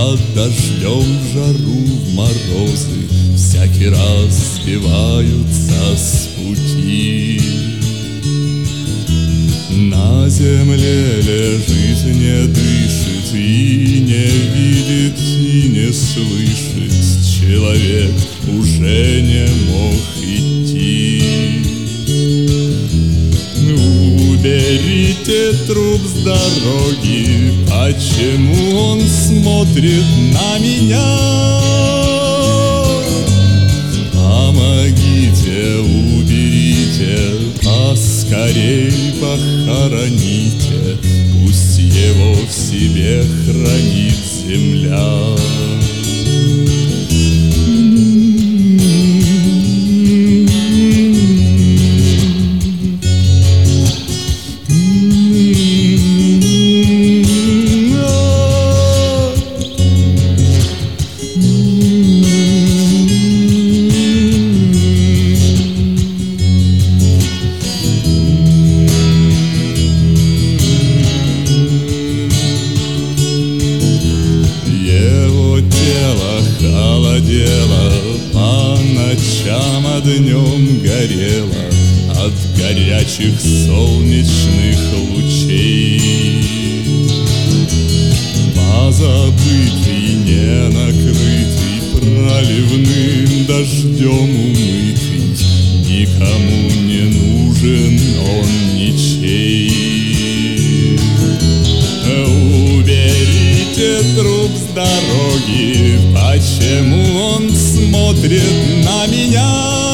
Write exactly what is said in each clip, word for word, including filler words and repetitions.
Под дождем, в жару, в морозы всякий раз сбиваются с пути. На земле лежит, не дышит и не видит, и не слышит. Человек уже не мог идти. Уберите труп с дороги, почему он смотрит на меня? Помогите, уберите, поскорей похороните, пусть его в себе хранит земля. Холодело, по ночам, а днем горело от горячих солнечных лучей. Позабытый, не накрытый, проливным дождем умытый, никому не нужен он ничей. Уберите труп с дороги, почему он смотрит на меня?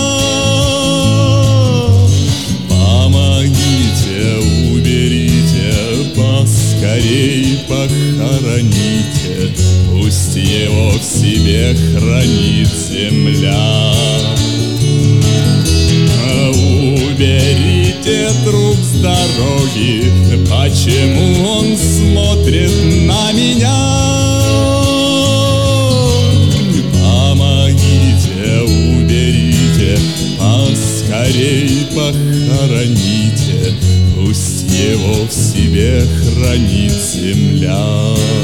Помогите, уберите, поскорей похороните, пусть его в себе хранит земля. Уберите труп с дороги, почему он смотрит на меня? Поскорей похороните, пусть его в себе хранит земля.